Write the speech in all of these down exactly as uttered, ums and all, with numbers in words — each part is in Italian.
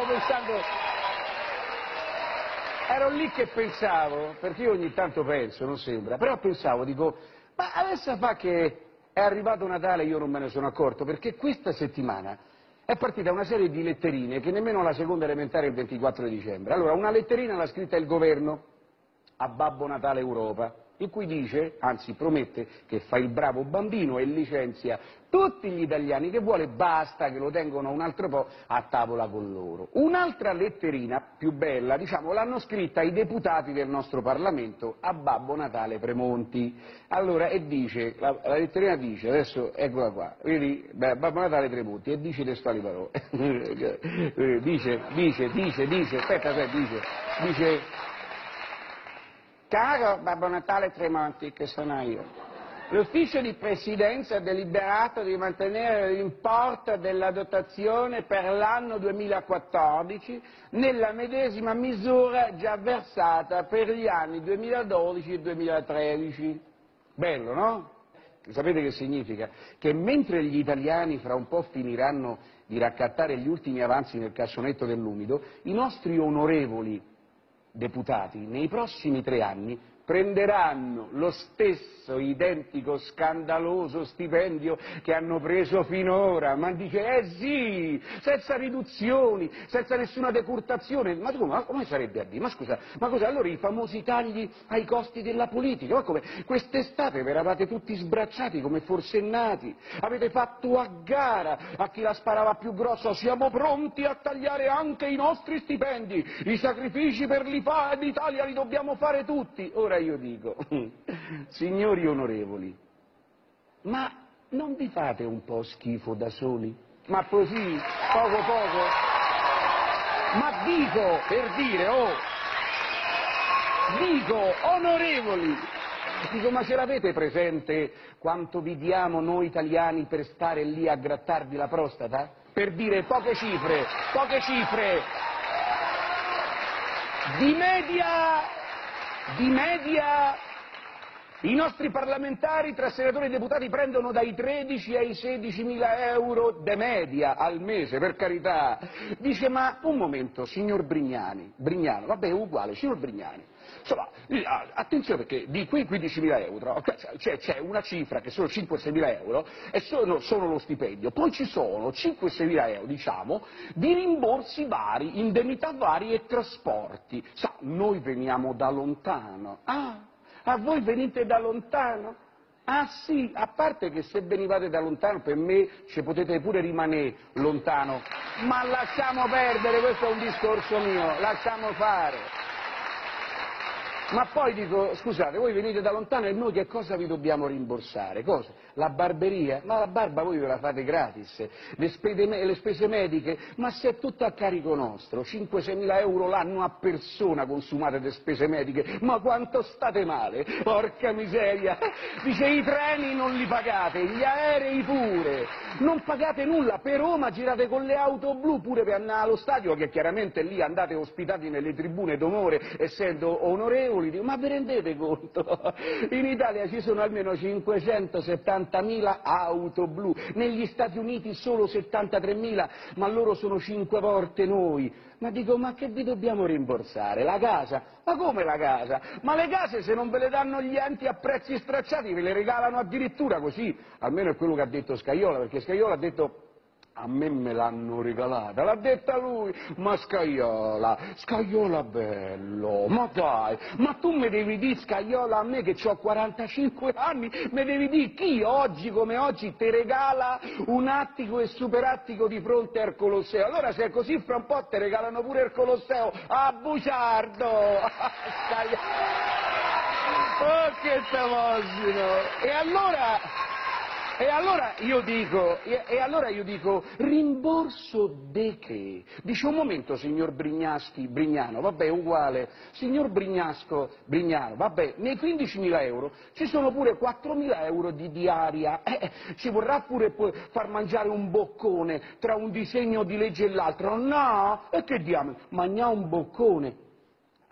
stavo pensando, ero lì che pensavo, perché io ogni tanto penso, non sembra, però pensavo, dico, ma adesso fa che è arrivato Natale e io non me ne sono accorto, perché questa settimana è partita una serie di letterine che nemmeno la seconda elementare il ventiquattro dicembre. Allora, una letterina l'ha scritta il governo a Babbo Natale Europa, in cui dice, anzi promette, che fa il bravo bambino e licenzia tutti gli italiani che vuole, basta che lo tengono un altro po' a tavola con loro. Un'altra letterina, più bella, diciamo, l'hanno scritta i deputati del nostro Parlamento a Babbo Natale Tremonti. Allora, e dice, la, la letterina dice, adesso eccola qua, vedi, beh, Babbo Natale Tremonti, e dice testuali parole, dice, dice, dice, dice, aspetta, aspetta, dice, dice, caro Babbo Natale Tremonti, che sono io, l'ufficio di presidenza ha deliberato di mantenere l'importo della dotazione per l'anno duemilaquattordici nella medesima misura già versata per gli anni duemiladodici e duemilatredici. Bello, no? Sapete che significa? Che mentre gli italiani fra un po' finiranno di raccattare gli ultimi avanzi nel cassonetto dell'umido, i nostri onorevoli deputati nei prossimi tre anni prenderanno lo stesso identico scandaloso stipendio che hanno preso finora, ma dice, eh sì, senza riduzioni, senza nessuna decurtazione, ma come, ma come sarebbe a dire? Ma scusa, ma cosa, allora i famosi tagli ai costi della politica, ma come, quest'estate vi eravate tutti sbracciati come forsennati, avete fatto a gara a chi la sparava più grossa, siamo pronti a tagliare anche i nostri stipendi, i sacrifici per l'Italia li dobbiamo fare tutti. Ora io dico, signori onorevoli, ma non vi fate un po' schifo da soli? Ma così, poco poco? Ma dico, per dire, oh, dico, onorevoli, dico, ma ce l'avete presente quanto vi diamo noi italiani per stare lì a grattarvi la prostata? Per dire poche cifre, poche cifre, di media... Di media i nostri parlamentari tra senatori e deputati prendono dai tredici ai sedicimila euro de media al mese, per carità. Dice, ma un momento, signor Brignani, Brignano, vabbè, è uguale, signor Brignani, insomma, attenzione perché di quei quindicimila euro c'è, c'è una cifra che sono cinque seimila euro e sono, sono lo stipendio, poi ci sono cinque seimila euro, diciamo, di rimborsi vari, indennità varie e trasporti. Sa, noi veniamo da lontano. Ah, a voi venite da lontano? Ah sì, a parte che se venivate da lontano per me ci potete pure rimanere lontano, ma lasciamo perdere, questo è un discorso mio, lasciamo fare. Ma poi dico, scusate, voi venite da lontano e noi che cosa vi dobbiamo rimborsare? Cosa? La barberia? Ma la barba voi ve la fate gratis, le, spede, le spese mediche, ma se è tutto a carico nostro, cinque seimila euro l'anno a persona consumate le spese mediche, ma quanto state male, porca miseria! Dice, i treni non li pagate, gli aerei pure, non pagate nulla, per Roma girate con le auto blu pure per andare allo stadio, che chiaramente lì andate ospitati nelle tribune d'onore, essendo onorevoli. Dico, ma vi rendete conto? In Italia ci sono almeno cinquecentosettantamila auto blu, negli Stati Uniti solo settantatremila, ma loro sono cinque volte noi. Ma dico, ma che vi dobbiamo rimborsare? La casa? Ma come la casa? Ma le case se non ve le danno gli enti a prezzi stracciati ve le regalano addirittura così, almeno è quello che ha detto Scajola, perché Scajola ha detto, a me me l'hanno regalata, l'ha detta lui, ma Scajola, Scajola bello, ma dai, ma tu mi devi dire, Scajola, a me che ho quarantacinque anni, mi devi dire chi oggi come oggi ti regala un attico e superattico di fronte al Colosseo, allora se è così fra un po' ti regalano pure il Colosseo, a buciardo, oh che t'emozino, e allora... E allora io dico, e, e allora io dico, rimborso de che? Dice, un momento, signor Brignaschi, Brignano, vabbè, uguale, signor Brignasco, Brignano, vabbè, nei quindicimila euro ci sono pure quattromila euro di diaria, eh, ci vorrà pure far mangiare un boccone tra un disegno di legge e l'altro, no? E che diamo? Mangiamo un boccone.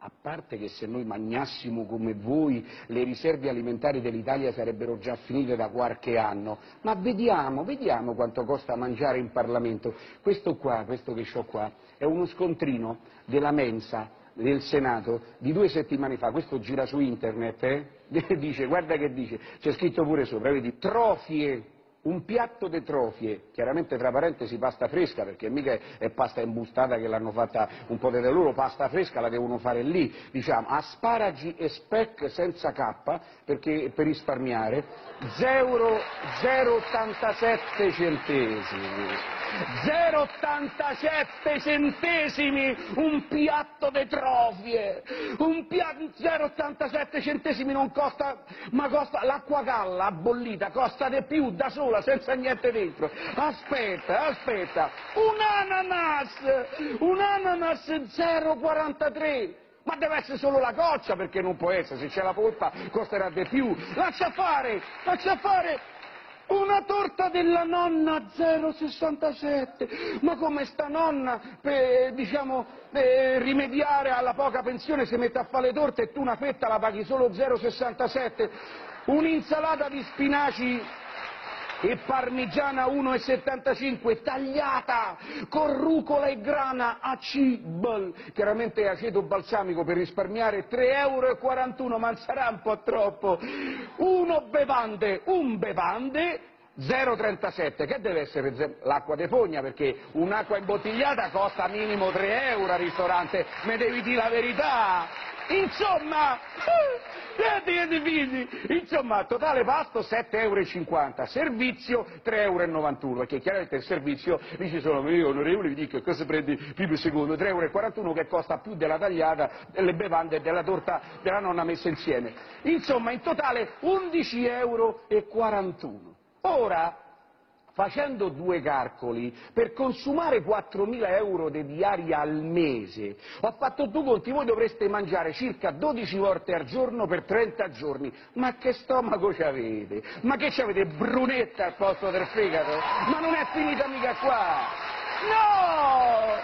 A parte che se noi magnassimo come voi le riserve alimentari dell'Italia sarebbero già finite da qualche anno, ma vediamo, vediamo quanto costa mangiare in Parlamento. Questo qua, questo che ho qua, è uno scontrino della mensa del Senato di due settimane fa, questo gira su internet, eh? Dice, guarda che dice, c'è scritto pure sopra, vedi, trofie. Un piatto di trofie, chiaramente tra parentesi pasta fresca, perché mica è pasta imbustata che l'hanno fatta un po' di loro, pasta fresca la devono fare lì, diciamo, asparagi e speck senza K, perché per risparmiare, zero virgola ottantasette centesimi, zero virgola ottantasette centesimi un piatto di trofie, un piatto, zero virgola ottantasette centesimi non costa, ma costa, l'acqua galla bollita costa di più da sola, senza niente dentro. Aspetta, aspetta, un ananas, un ananas zero virgola quarantatré. Ma deve essere solo la goccia, perché non può essere, se c'è la polpa costerà di più. Lascia fare, lascia fare. Una torta della nonna zero virgola sessantasette, ma come sta nonna, per, diciamo, per rimediare alla poca pensione si mette a fare le torte e tu una fetta la paghi solo zero virgola sessantasette? Un'insalata di spinaci e parmigiana uno virgola settantacinque tagliata con rucola e grana a cibel, chiaramente aceto balsamico per risparmiare, tre virgola quarantuno euro, ma sarà un po' troppo. Uno bevande, un bevande zero virgola trentasette, che deve essere l'acqua de fogna, perché un'acqua imbottigliata costa minimo tre euro al ristorante, me devi dire la verità. Insomma, insomma, totale pasto sette virgola cinquanta euro, servizio tre virgola novantuno euro, perché chiaramente il servizio, lì ci sono, io onorevole vi dico, cosa prendi primo e secondo, tre virgola quarantuno euro che costa più della tagliata, delle bevande e della torta della nonna messa insieme. Insomma, in totale undici virgola quarantuno euro. Ora, facendo due calcoli, per consumare quattromila euro di diaria al mese, ho fatto due conti, voi dovreste mangiare circa dodici volte al giorno per trenta giorni. Ma che stomaco c'avete? Ma che c'avete, brunetta al posto del fegato? Ma non è finita mica qua! No!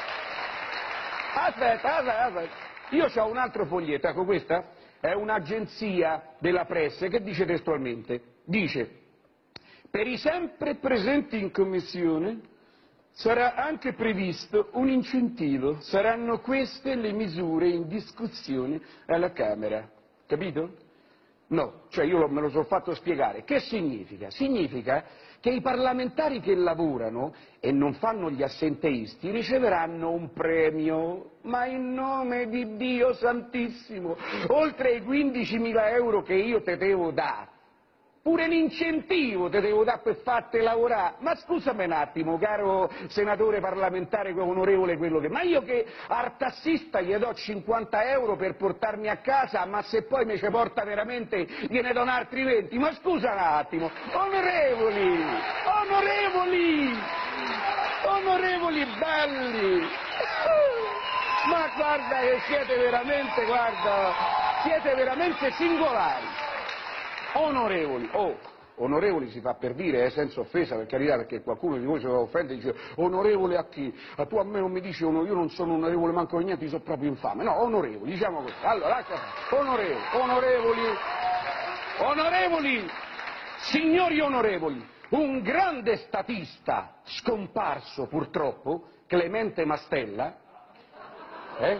Aspetta, aspetta, aspetta. Io ho un altro foglietto, ecco questa è un'agenzia della presse che dice testualmente, dice: per i sempre presenti in commissione sarà anche previsto un incentivo, saranno queste le misure in discussione alla Camera. Capito? No, cioè io me lo sono fatto spiegare. Che significa? Significa che i parlamentari che lavorano e non fanno gli assenteisti riceveranno un premio, ma in nome di Dio Santissimo, oltre ai quindicimila euro che io te devo dare. Pure l'incentivo te devo dare per farti lavorare. Ma scusami un attimo, caro senatore parlamentare onorevole quello che... Ma io che al tassista gli do cinquanta euro per portarmi a casa, ma se poi mi ci porta veramente gliene do altri venti. Ma scusa un attimo, onorevoli, onorevoli, onorevoli belli. Ma guarda che siete veramente, guarda, siete veramente singolari. Onorevoli, oh, onorevoli si fa per dire, eh, senza offesa, per carità, perché qualcuno di voi si offende e dice onorevole a chi? A tu a me non mi dici io non sono onorevole manco di niente, io sono proprio infame. No, onorevoli, diciamo così. Allora, lascia fare. Onorevoli, onorevoli, onorevoli, signori onorevoli, un grande statista scomparso purtroppo, Clemente Mastella, eh?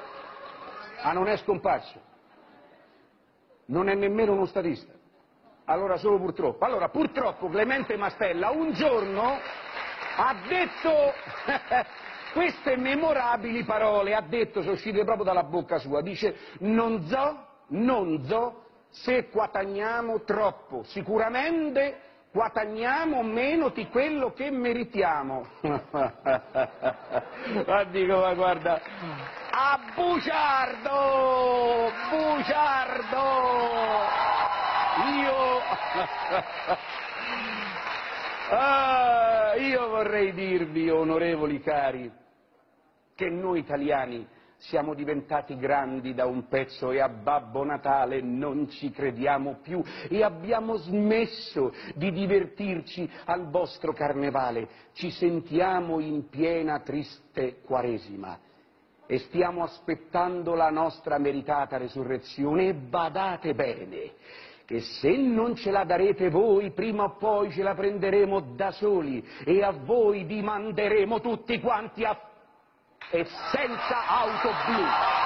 Ah, non è scomparso? Non è nemmeno uno statista? Allora solo purtroppo. Allora purtroppo Clemente Mastella un giorno ha detto queste memorabili parole, ha detto, sono uscite proprio dalla bocca sua, dice non so, non so se guadagniamo troppo, sicuramente guadagniamo meno di quello che meritiamo. Ma dico, ma guarda, a bugiardo, bugiardo! Io, ah, io vorrei dirvi, onorevoli cari, che noi italiani siamo diventati grandi da un pezzo e a Babbo Natale non ci crediamo più e abbiamo smesso di divertirci al vostro carnevale, ci sentiamo in piena triste Quaresima. e stiamo aspettando la nostra meritata resurrezione, e badate bene che se non ce la darete voi, prima o poi ce la prenderemo da soli e a voi vi manderemo tutti quanti a... e senza auto blu.